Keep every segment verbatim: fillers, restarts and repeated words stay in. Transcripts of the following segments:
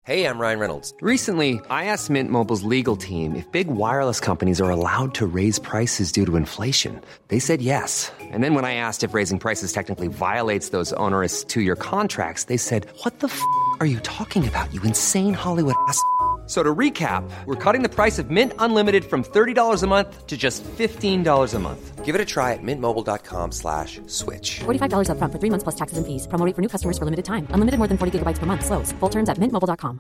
Hey, I'm Ryan Reynolds. Recently, I asked Mint Mobile's legal team if big wireless companies are allowed to raise prices due to inflation. They said yes. And then when I asked if raising prices technically violates those onerous two-year contracts, they said, what the f*** are you talking about, you insane Hollywood ass f- So to recap, we're cutting the price of Mint Unlimited from thirty dollars a month to just fifteen dollars a month. Give it a try at mintmobile.com slash switch. forty-five dollars up front for three months plus taxes and fees. Promo rate for new customers for limited time. Unlimited more than forty gigabytes per month. Slows full terms at mint mobile dot com.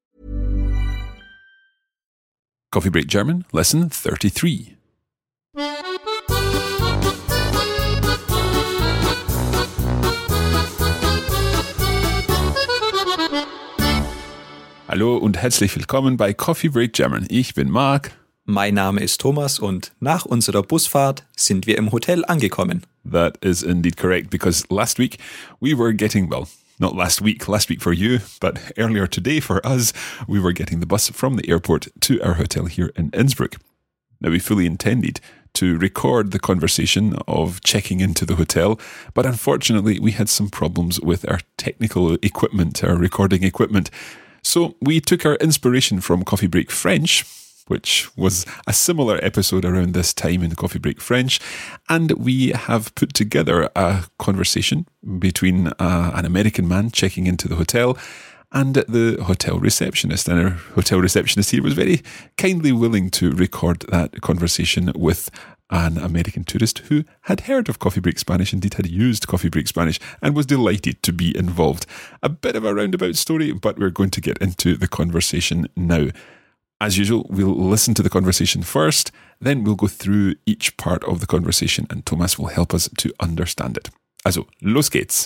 Coffee Break German, lesson thirty-three. Hallo und herzlich willkommen bei Coffee Break German. Ich bin Marc. Mein Name ist Thomas und nach unserer Busfahrt sind wir im Hotel angekommen. That is indeed correct because last week we were getting, well, not last week, last week for you, but earlier today for us, we were getting the bus from the airport to our hotel here in Innsbruck. Now we fully intended to record the conversation of checking into the hotel, but unfortunately we had some problems with our technical equipment, our recording equipment. So we took our inspiration from Coffee Break French, which was a similar episode around this time in Coffee Break French, and we have put together a conversation between uh, an American man checking into the hotel and the hotel receptionist. And our hotel receptionist here was very kindly willing to record that conversation with an American tourist who had heard of Coffee Break Spanish, indeed had used Coffee Break Spanish, and was delighted to be involved. A bit of a roundabout story, but we're going to get into the conversation now. As usual, we'll listen to the conversation first, then we'll go through each part of the conversation and Thomas will help us to understand it. Also, los geht's!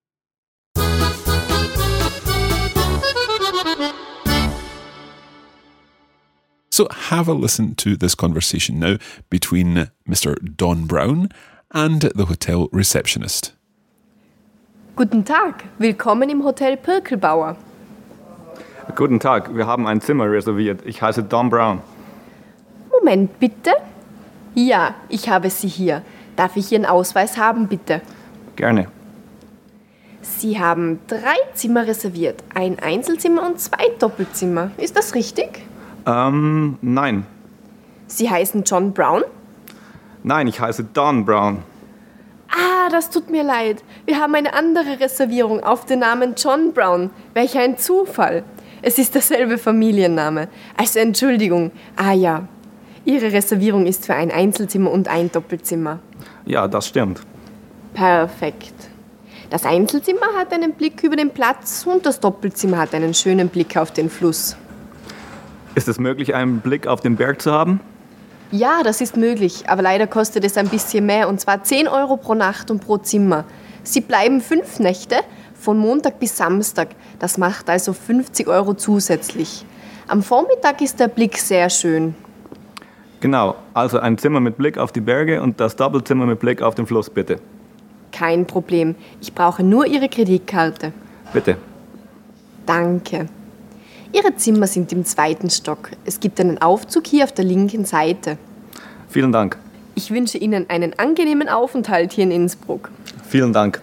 So have a listen to this conversation now between Mister Don Brown and the hotel receptionist. Guten Tag, willkommen im Hotel Pirkelbauer. Guten Tag, wir haben ein Zimmer reserviert. Ich heiße Don Brown. Moment, bitte. Ja, ich habe Sie hier. Darf ich Ihren Ausweis haben, bitte? Gerne. Sie haben drei Zimmer reserviert. Ein Einzelzimmer und zwei Doppelzimmer. Ist das richtig? Ähm, nein. Sie heißen John Brown? Nein, ich heiße Don Brown. Ah, das tut mir leid. Wir haben eine andere Reservierung auf den Namen John Brown. Welch ein Zufall. Es ist derselbe Familienname. Also Entschuldigung. Ah ja, Ihre Reservierung ist für ein Einzelzimmer und ein Doppelzimmer. Ja, das stimmt. Perfekt. Das Einzelzimmer hat einen Blick über den Platz und das Doppelzimmer hat einen schönen Blick auf den Fluss. Ist es möglich, einen Blick auf den Berg zu haben? Ja, das ist möglich, aber leider kostet es ein bisschen mehr, und zwar zehn Euro pro Nacht und pro Zimmer. Sie bleiben fünf Nächte, von Montag bis Samstag. Das macht also fünfzig Euro zusätzlich. Am Vormittag ist der Blick sehr schön. Genau, also ein Zimmer mit Blick auf die Berge und das Doppelzimmer mit Blick auf den Fluss, bitte. Kein Problem, ich brauche nur Ihre Kreditkarte. Bitte. Danke. Ihre Zimmer sind im zweiten Stock. Es gibt einen Aufzug hier auf der linken Seite. Vielen Dank. Ich wünsche Ihnen einen angenehmen Aufenthalt hier in Innsbruck. Vielen Dank.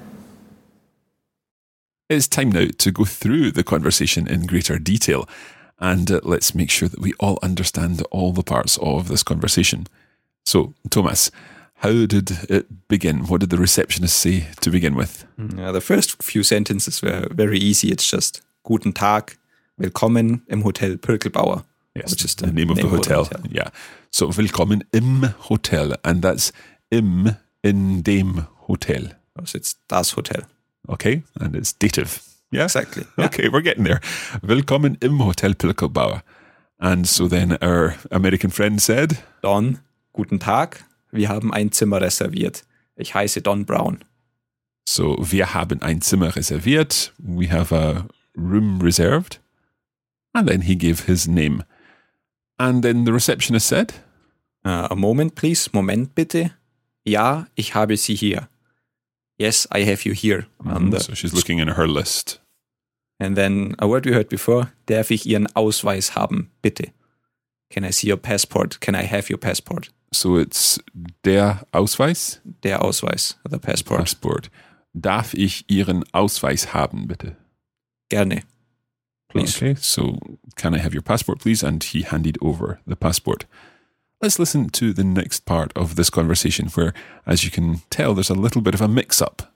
It's time now to go through the conversation in greater detail, and uh, let's make sure that we all understand all the parts of this conversation. So, Thomas, how did it begin? What did the receptionist say to begin with? Yeah, the first few sentences were very easy. It's just Guten Tag, willkommen im Hotel Pirkelbauer. Yes, which is the, the name of the hotel. of the hotel. Yeah. So, willkommen im Hotel, and that's im in dem Hotel. So it's das Hotel. Okay, and it's dative. Yeah? Exactly. Yeah. Okay, we're getting there. Willkommen im Hotel Pirkelbauer. And so then our American friend said, Don, guten Tag, wir haben ein Zimmer reserviert. Ich heiße Don Brown. So, wir haben ein Zimmer reserviert. We have a room reserved. And then he gave his name. And then the receptionist said, Uh, a moment, please. Moment, bitte. Ja, ich habe Sie hier. Yes, I have you here. Mm-hmm. So she's looking in her list. And then a word we heard before, darf ich Ihren Ausweis haben, bitte? Can I see your passport? Can I have your passport? So it's der Ausweis? Der Ausweis, the passport. Passport. Darf ich Ihren Ausweis haben, bitte? Gerne. please. Okay, so can I have your passport, please? And he handed over the passport. Let's listen to the next part of this conversation where, as you can tell, there's a little bit of a mix-up.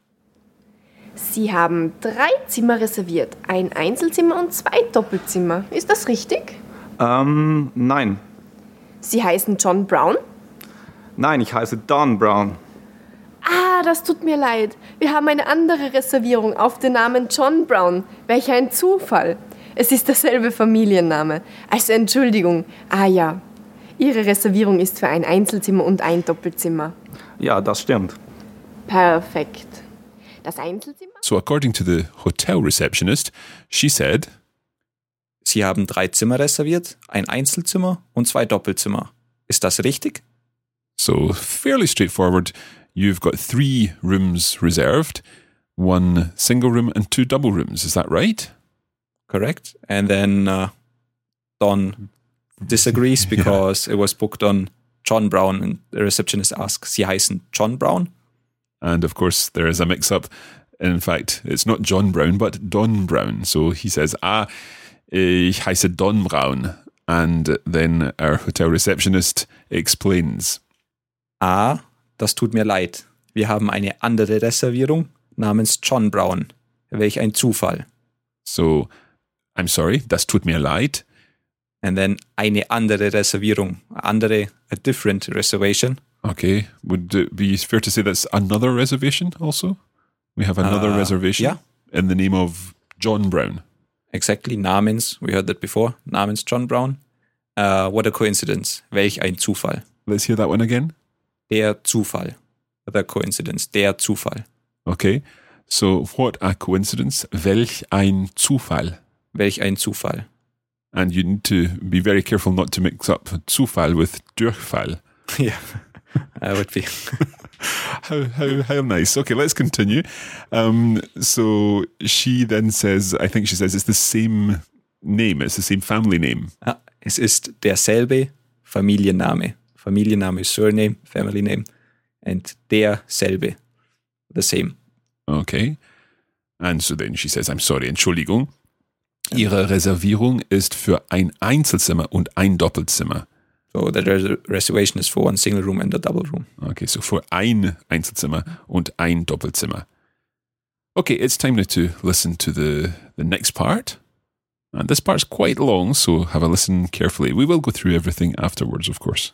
Sie haben drei Zimmer reserviert, ein Einzelzimmer und zwei Doppelzimmer. Ist das richtig? Ähm, nein. Sie heißen John Brown? Nein, ich heiße Don Brown. Ah, das tut mir leid. Wir haben eine andere Reservierung auf den Namen John Brown. Welch ein Zufall. Es ist derselbe Familienname. Also Entschuldigung. Ah ja, Ihre Reservierung ist für ein Einzelzimmer und ein Doppelzimmer. Ja, das stimmt. Perfekt. Das Einzelzimmer? So according to the hotel receptionist, she said, Sie haben drei Zimmer reserviert, ein Einzelzimmer und zwei Doppelzimmer. Ist das richtig? so fairly straightforward. You've got three rooms reserved, one single room and two double rooms. Is that right? Correct. And then uh, Don disagrees because yeah. it was booked on John Brown, and the receptionist asks, Sie heißen John Brown? And of course, there is a mix-up. In fact, it's not John Brown, but Don Brown. So he says, ah, ich heiße Don Brown. And then our hotel receptionist explains. Ah, das tut mir leid. Wir haben eine andere Reservierung namens John Brown. Welch ein Zufall. So, I'm sorry, das tut mir leid. And then eine andere Reservierung. Andere, a different reservation. Okay, would it be fair to say that's another reservation also? We have another uh, reservation yeah. in the name of John Brown. Exactly, namens, we heard that before, namens John Brown. Uh, what a coincidence, welch ein Zufall. Let's hear that one again. Der Zufall, the coincidence, der Zufall. Okay, so what a coincidence, welch ein Zufall. Welch ein Zufall. And you need to be very careful not to mix up Zufall with Durchfall. Yeah, that would be... How how how nice. Okay, let's continue. Um, so she then says, I think she says it's the same name, it's the same family name. Ah, es ist derselbe Familienname. Familienname is surname, family name. And derselbe, the same. Okay. And so then she says, I'm sorry, Entschuldigung. Ihre Reservierung ist für ein Einzelzimmer und ein Doppelzimmer. So the res- reservation is for one single room and a double room. Okay, so für ein Einzelzimmer und ein Doppelzimmer. Okay, it's time now to listen to the, the next part. And this part's quite long, so have a listen carefully. We will go through everything afterwards, of course.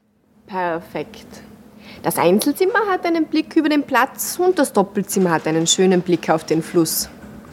Perfekt. Das Einzelzimmer hat einen Blick über den Platz und das Doppelzimmer hat einen schönen Blick auf den Fluss.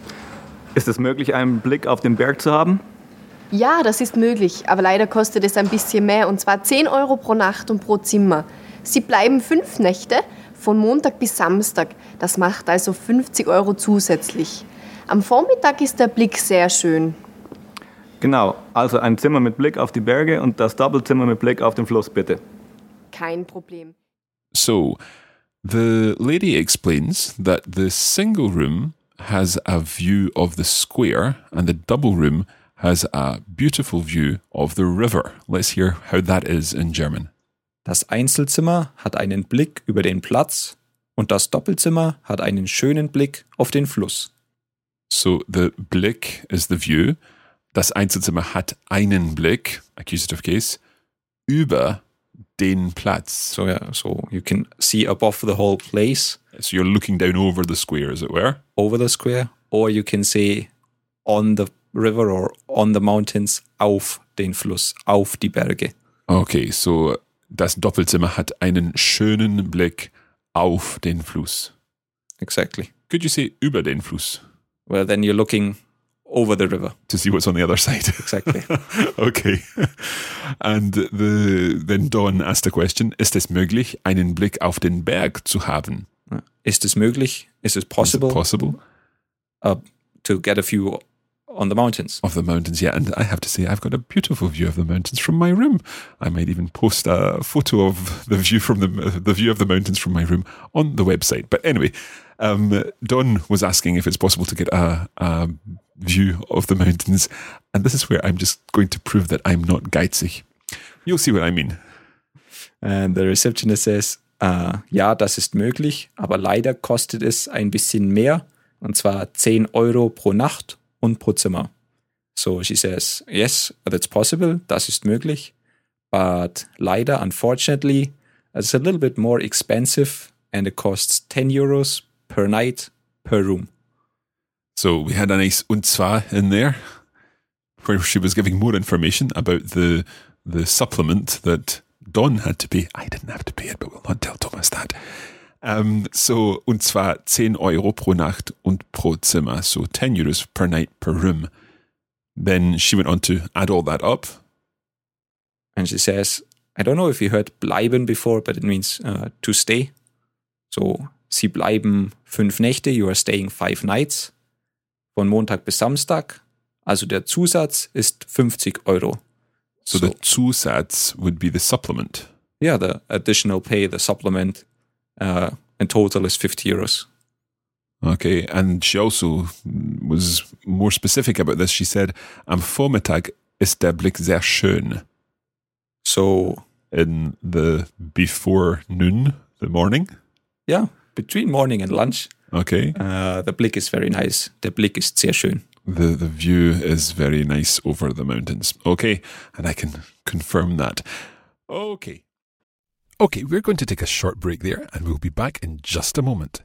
Ist es möglich, einen Blick auf den Berg zu haben? Ja, das ist möglich, aber leider kostet es ein bisschen mehr, und zwar zehn Euro pro Nacht und pro Zimmer. Sie bleiben fünf Nächte, von Montag bis Samstag. Das macht also fünfzig Euro zusätzlich. Am Vormittag ist der Blick sehr schön. Genau, also ein Zimmer mit Blick auf die Berge und das Doppelzimmer mit Blick auf den Fluss, bitte. Kein Problem. So, the lady explains that the single room has a view of the square and the double room has a beautiful view of the river. Let's hear how that is in German. Das Einzelzimmer hat einen Blick über den Platz und das Doppelzimmer hat einen schönen Blick auf den Fluss. So the Blick is the view. Das Einzelzimmer hat einen Blick, accusative case, über den Platz. So yeah, so you can see above the whole place. So you're looking down over the square, as it were. Over the square, or you can say on the river or on the mountains, auf den Fluss, auf die Berge. Okay, so das Doppelzimmer hat einen schönen Blick auf den Fluss. Exactly. Could you say über den Fluss? Well, then you're looking over the river. To see what's on the other side. Exactly. Okay. And the, then Don asked a question, ist es möglich, einen Blick auf den Berg zu haben? Ist es möglich? Is it possible? Is it possible? Uh, to get a view on the mountains. Of the mountains, yeah. And I have to say, I've got a beautiful view of the mountains from my room. I might even post a photo of the view from the the view of the mountains from my room on the website. But anyway, um, Don was asking if it's possible to get a, a view of the mountains. And this is where I'm just going to prove that I'm not geizig. You'll see what I mean. And the receptionist says, uh, ja, das ist möglich, aber leider kostet es ein bisschen mehr. Und zwar zehn Euro pro Nacht und pro Zimmer. So she says, yes, that's possible, das ist möglich, but leider, unfortunately, it's a little bit more expensive and it costs ten euros per night per room. So we had a nice und zwar in there where she was giving more information about the the supplement that Don had to pay. I didn't have to pay it, but we'll not tell Thomas that. Um, so, und zwar zehn Euro pro Nacht und pro Zimmer. So ten euros per night per room. Then she went on to add all that up. And she says, I don't know if you heard bleiben before, but it means uh, to stay. So, sie bleiben fünf Nächte, you are staying five nights. Von Montag bis Samstag. Also der Zusatz ist fünfzig Euro. So, so the Zusatz would be the supplement. Yeah, the additional pay, the supplement, uh, in total is fifty euros. Okay, and she also was more specific about this. She said, am Vormittag ist der Blick sehr schön. So, in the before noon, the morning? Yeah, between morning and lunch. Okay. Uh, the Blick is very nice. Der Blick ist sehr schön. The the view is very nice over the mountains. Okay, and I can confirm that. Okay. Okay, we're going to take a short break there and we'll be back in just a moment.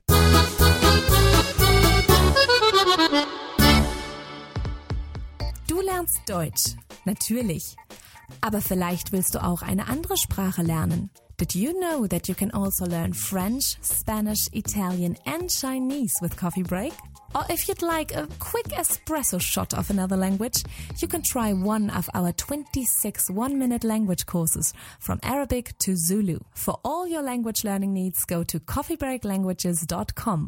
Du lernst Deutsch, natürlich. Aber vielleicht willst du auch eine andere Sprache lernen. Did you know that you can also learn French, Spanish, Italian and Chinese with Coffee Break? Or if you'd like a quick espresso shot of another language, you can try one of our twenty-six one-minute language courses from Arabic to Zulu. For all your language learning needs, go to coffee break languages dot com.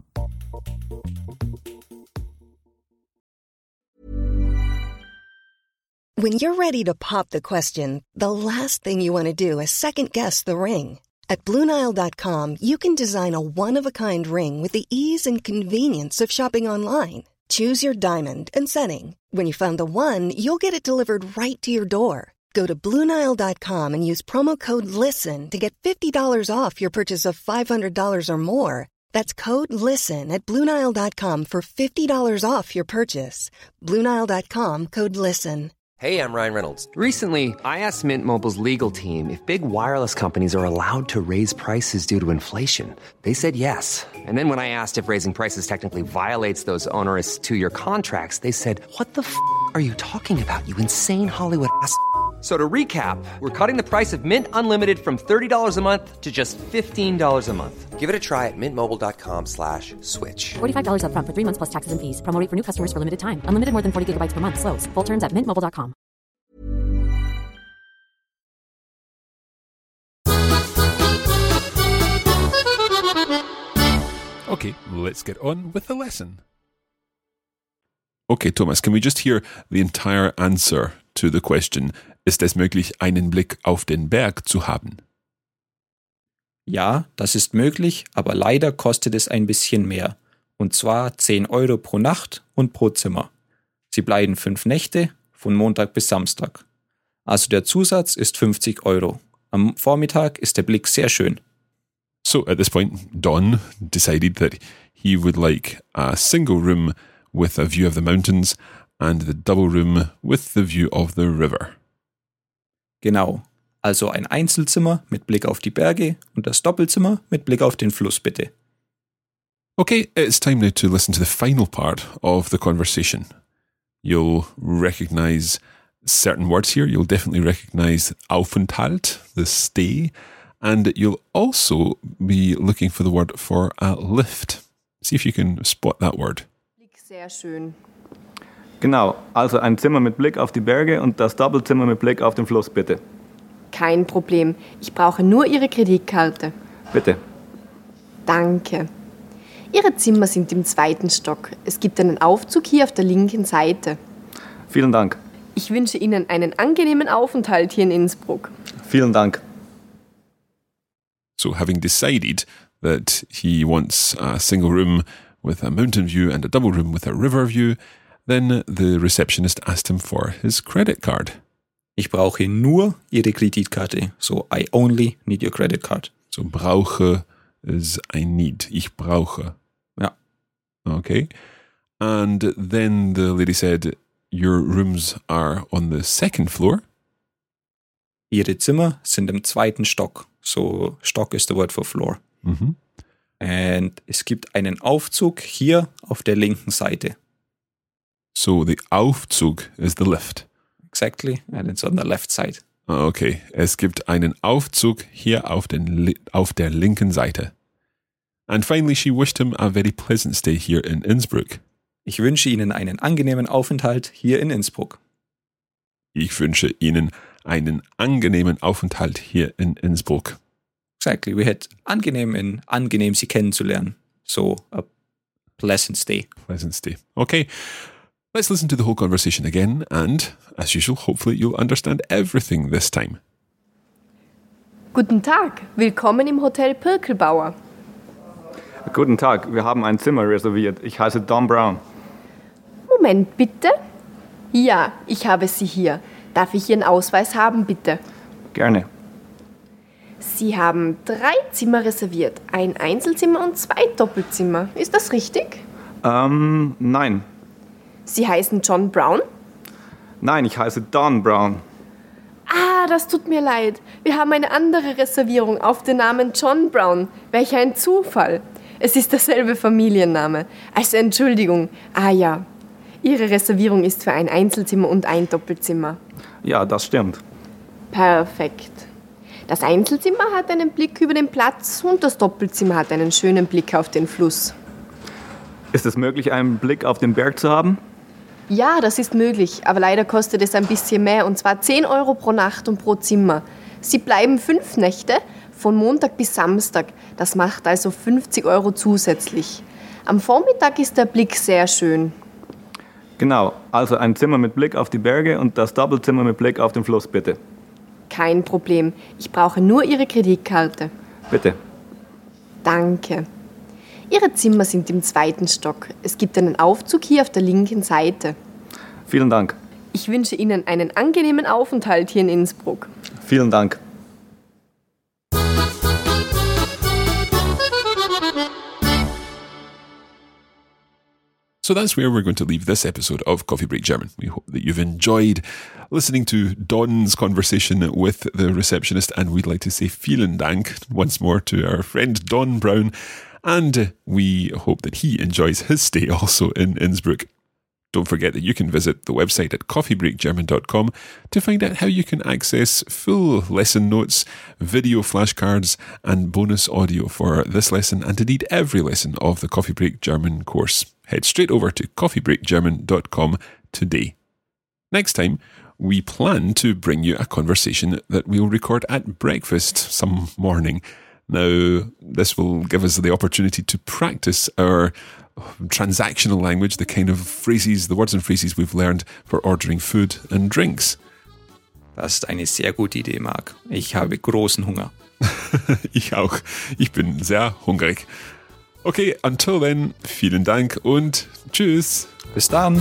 When you're ready to pop the question, the last thing you want to do is second-guess the ring. At Blue Nile dot com, you can design a one-of-a-kind ring with the ease and convenience of shopping online. Choose your diamond and setting. When you find the one, you'll get it delivered right to your door. Go to Blue Nile dot com and use promo code LISTEN to get fifty dollars off your purchase of five hundred dollars or more. That's code LISTEN at Blue Nile dot com for fifty dollars off your purchase. Blue Nile dot com, code LISTEN. Hey, I'm Ryan Reynolds. Recently, I asked Mint Mobile's legal team if big wireless companies are allowed to raise prices due to inflation. They said yes. And then when I asked if raising prices technically violates those onerous two-year contracts, they said, what the f*** are you talking about, you insane Hollywood ass f- So to recap, we're cutting the price of Mint Unlimited from thirty dollars a month to just fifteen dollars a month. Give it a try at mintmobile.com slash switch. forty-five dollars up front for three months plus taxes and fees. Promo rate for new customers for limited time. Unlimited more than forty gigabytes per month. Slows full terms at mint mobile dot com. Okay, let's get on with the lesson. Okay, Thomas, can we just hear the entire answer to the question, ist es möglich, einen Blick auf den Berg zu haben? Ja, das ist möglich, aber leider kostet es ein bisschen mehr. Und zwar zehn Euro pro Nacht und pro Zimmer. Sie bleiben fünf Nächte, von Montag bis Samstag. Also der Zusatz ist fünfzig Euro. Am Vormittag ist der Blick sehr schön. So at this point, Don decided that he would like a single room with a view of the mountains and the double room with the view of the river. Genau, also ein Einzelzimmer mit Blick auf die Berge und das Doppelzimmer mit Blick auf den Fluss, bitte. Okay, it's time now to listen to the final part of the conversation. You'll recognise certain words here. You'll definitely recognise Aufenthalt, the stay, and you'll also be looking for the word for a lift. See if you can spot that word. Sehr schön. Genau, also ein Zimmer mit Blick auf die Berge und das Doppelzimmer mit Blick auf den Fluss, bitte. Kein Problem. Ich brauche nur Ihre Kreditkarte. Bitte. Danke. Ihre Zimmer sind im zweiten Stock. Es gibt einen Aufzug hier auf der linken Seite. Vielen Dank. Ich wünsche Ihnen einen angenehmen Aufenthalt hier in Innsbruck. Vielen Dank. So having decided that he wants a single room with a mountain view and a double room with a river view, then the receptionist asked him for his credit card. Ich brauche nur Ihre Kreditkarte. So, I only need your credit card. So, brauche is I need. Ich brauche. Ja. Okay. And then the lady said, your rooms are on the second floor. Ihre Zimmer sind im zweiten Stock. So, Stock is the word for floor. Mhm. Und es gibt einen Aufzug hier auf der linken Seite. So the Aufzug is the lift. Exactly, and it's on the left side. Okay, es gibt einen Aufzug hier auf, den, auf der linken Seite. And finally, she wished him a very pleasant stay here in Innsbruck. Ich wünsche Ihnen einen angenehmen Aufenthalt hier in Innsbruck. Ich wünsche Ihnen einen angenehmen Aufenthalt hier in Innsbruck. Exactly, we had angenehm in angenehm Sie kennenzulernen. So, a pleasant stay. Pleasant stay. Okay, let's listen to the whole conversation again, and as usual, hopefully you'll understand everything this time. Guten Tag, willkommen im Hotel Pirkelbauer. Guten Tag, wir haben ein Zimmer reserviert. Ich heiße Don Brown. Moment, bitte. Ja, ich habe Sie hier. Darf ich Ihren Ausweis haben, bitte? Gerne. Sie haben drei Zimmer reserviert. Ein Einzelzimmer und zwei Doppelzimmer. Ist das richtig? Ähm, nein. Sie heißen John Brown? Nein, ich heiße Don Brown. Ah, das tut mir leid. Wir haben eine andere Reservierung auf den Namen John Brown. Welch ein Zufall. Es ist derselbe Familienname. Also Entschuldigung. Ah ja. Ihre Reservierung ist für ein Einzelzimmer und ein Doppelzimmer. Ja, das stimmt. Perfekt. Das Einzelzimmer hat einen Blick über den Platz und das Doppelzimmer hat einen schönen Blick auf den Fluss. Ist es möglich, einen Blick auf den Berg zu haben? Ja, das ist möglich, aber leider kostet es ein bisschen mehr, und zwar zehn Euro pro Nacht und pro Zimmer. Sie bleiben fünf Nächte, von Montag bis Samstag. Das macht also fünfzig Euro zusätzlich. Am Vormittag ist der Blick sehr schön. Genau, also ein Zimmer mit Blick auf die Berge und das Doppelzimmer mit Blick auf den Fluss, bitte. Kein Problem. Ich brauche nur Ihre Kreditkarte. Bitte. Danke. Ihre Zimmer sind im zweiten Stock. Es gibt einen Aufzug hier auf der linken Seite. Vielen Dank. Ich wünsche Ihnen einen angenehmen Aufenthalt hier in Innsbruck. Vielen Dank. So that's where we're going to leave this episode of Coffee Break German. We hope that you've enjoyed listening to Don's conversation with the receptionist, and we'd like to say vielen Dank once more to our friend Don Brown, and we hope that he enjoys his stay also in Innsbruck. Don't forget that you can visit the website at coffee break german dot com to find out how you can access full lesson notes, video flashcards, and bonus audio for this lesson and indeed every lesson of the Coffee Break German course. Head straight over to coffee break german dot com today. Next time, we plan to bring you a conversation that we'll record at breakfast some morning. Now, this will give us the opportunity to practice our transactional language, the kind of phrases, the words and phrases we've learned for ordering food and drinks. Das ist eine sehr gute Idee, Marc. Ich habe großen Hunger. Ich auch. Ich bin sehr hungrig. Okay, until then, vielen Dank und tschüss. Bis dann.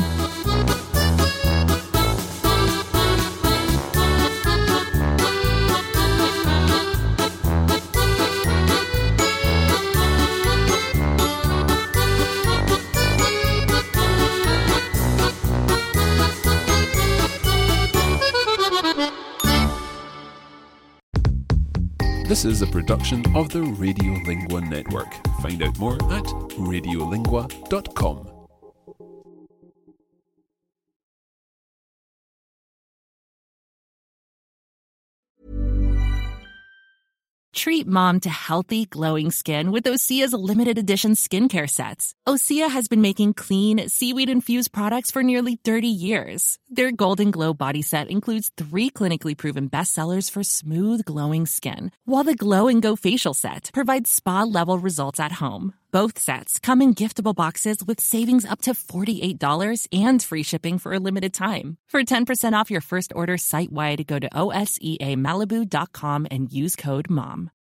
This is a production of the Radiolingua Network. Find out more at radiolingua dot com. Treat mom to healthy, glowing skin with Osea's limited edition skincare sets. Osea has been making clean, seaweed-infused products for nearly thirty years. Their Golden Glow body set includes three clinically proven bestsellers for smooth, glowing skin, while the Glow and Go facial set provides spa-level results at home. Both sets come in giftable boxes with savings up to forty-eight dollars and free shipping for a limited time. For ten percent off your first order site-wide, go to O S E A Malibu dot com and use code MOM.